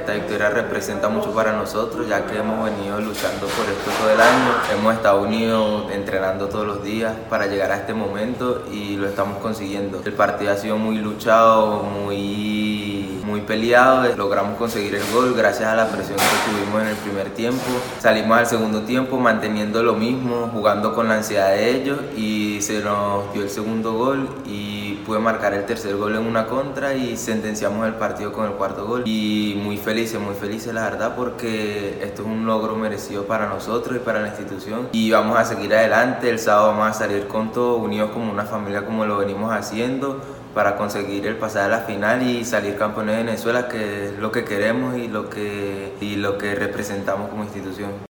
Esta victoria representa mucho para nosotros, ya que hemos venido luchando por esto todo el año. Hemos estado unidos entrenando todos los días para llegar a este momento y lo estamos consiguiendo. El partido ha sido muy luchado, muy peleado. Logramos conseguir el gol gracias a la presión que tuvimos en el primer tiempo. Salimos al segundo tiempo manteniendo lo mismo, jugando con la ansiedad de ellos, y se nos dio el segundo gol y pude marcar el tercer gol en una contra y sentenciamos el partido con el cuarto gol. Y muy felices la verdad, porque esto es un logro merecido para nosotros y para la institución, y vamos a seguir adelante. El sábado vamos a salir con todo, unidos como una familia, como lo venimos haciendo, para conseguir el pasar a la final y salir campeones de Venezuela, que es lo que queremos y lo que representamos como institución.